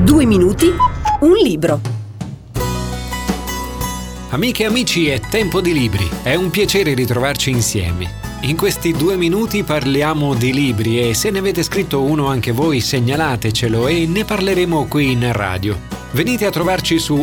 2 minuti, un libro. Amiche e amici, è tempo di libri. È un piacere ritrovarci insieme. In questi 2 minuti parliamo di libri e se ne avete scritto uno anche voi segnalatecelo e ne parleremo qui in radio. Venite a trovarci su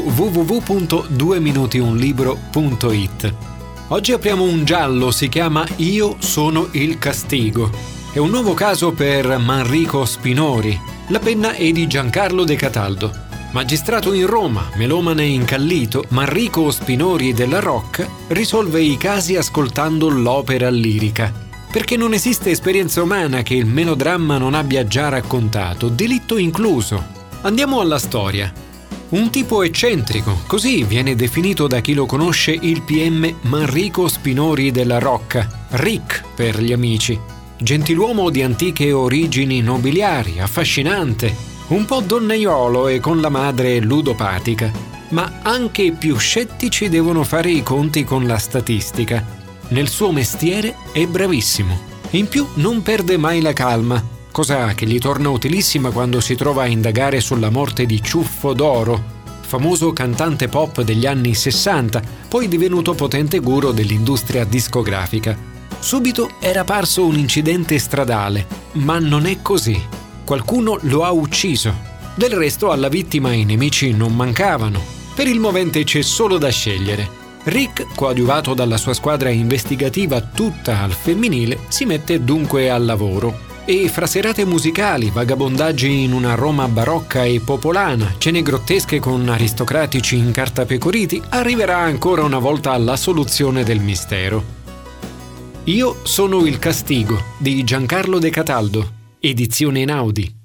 www.2minutiunlibro.it. Oggi apriamo un giallo, si chiama Io sono il castigo. È un nuovo caso per Manrico Spinori. La penna è di Giancarlo De Cataldo. Magistrato in Roma, melomane incallito, Manrico Spinori della Rocca risolve i casi ascoltando l'opera lirica. Perché non esiste esperienza umana che il melodramma non abbia già raccontato, delitto incluso. Andiamo alla storia. Un tipo eccentrico, così viene definito da chi lo conosce il PM Manrico Spinori della Rocca, Rick per gli amici. Gentiluomo di antiche origini nobiliari, affascinante, un po' donnaiolo e con la madre ludopatica, ma anche i più scettici devono fare i conti con la statistica. Nel suo mestiere è bravissimo. In più non perde mai la calma, cosa che gli torna utilissima quando si trova a indagare sulla morte di Ciuffo d'Oro, famoso cantante pop degli anni 60, poi divenuto potente guru dell'industria discografica. Subito era parso un incidente stradale, ma non è così. Qualcuno lo ha ucciso. Del resto alla vittima i nemici non mancavano. Per il movente c'è solo da scegliere. Rick, coadiuvato dalla sua squadra investigativa tutta al femminile, si mette dunque al lavoro. E fra serate musicali, vagabondaggi in una Roma barocca e popolana, cene grottesche con aristocratici incartapecoriti, arriverà ancora una volta alla soluzione del mistero. Io sono il castigo di Giancarlo De Cataldo, edizione Einaudi.